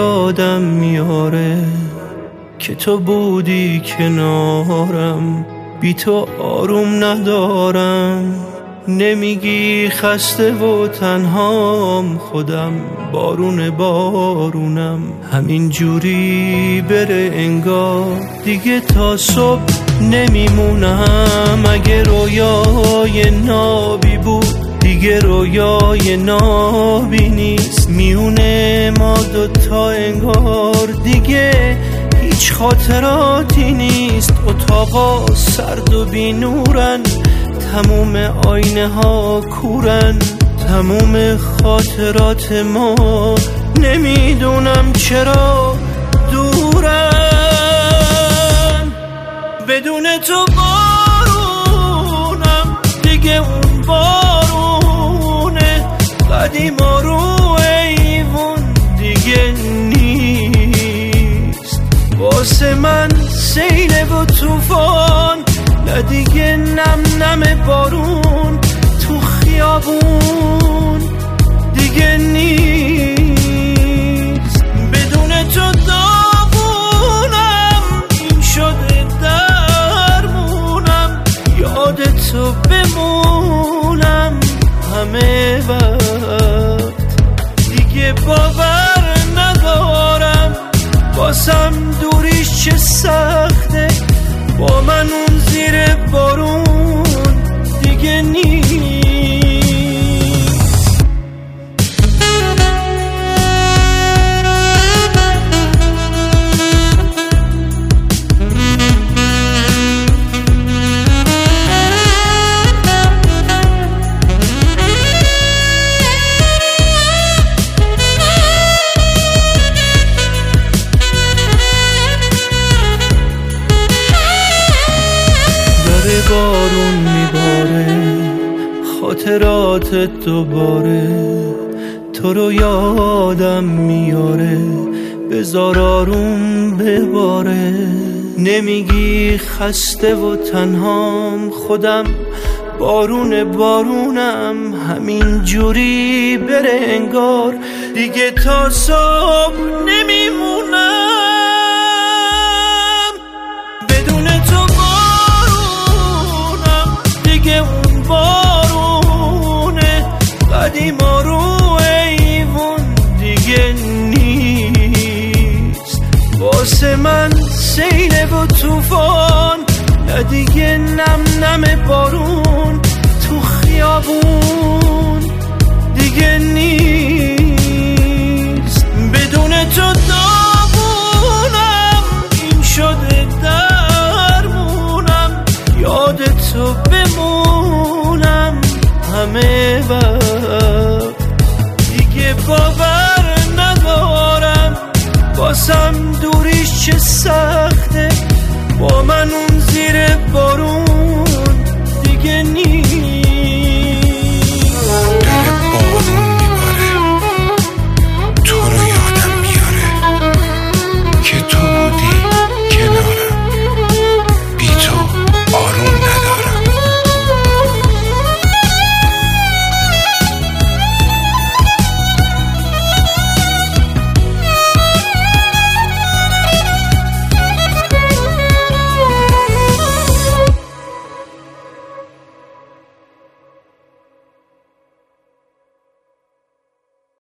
یادم میاره که تو بودی کنارم، بی تو آروم ندارم. نمیگی خسته و تنهام، خودم بارونم. همین جوری بره انگار دیگه تا صبح نمیمونم. اگه رویای نابی بود دیگه رویای نابی نیست. میونه ما دوتا انگار دیگه هیچ خاطراتی نیست. اتاقا سرد و بی نورن، تموم آینه ها کورن، تموم خاطرات ما نمیدونم چرا دورن. بدون تو بارونم دیگه اون بارونه، قدیما رو ایوون دیگه نیست. واسه من سیل و توفان، نه دیگه نم نم بارون تو خیابون دیگه نیست. بدون تو داغونم، این شده درمونم. یاد تو بمونم همه وقت، دیگه باور ندارم واسم دوریش چه سخته. با من اون زیر بارون دیگه نیست. بارون میباره خاطرات دوباره، تو رو یادم میاره. بذار آروم بباره. نمیگی خسته و تنهام، خودم بارونم. همین جوری بره انگار دیگه تا صبح نمیمونم. اون بارونه، قدیما رو ایوون دیگه نیست. واسه من سیل و توفان، نه دیگه نم نم بارون تو خیابون دیگه نیست. بدون تو داغونم، این شده درمونم. یاد تو بمونم همه وقت، دیگه باور ندارم واسم دوریش چه سر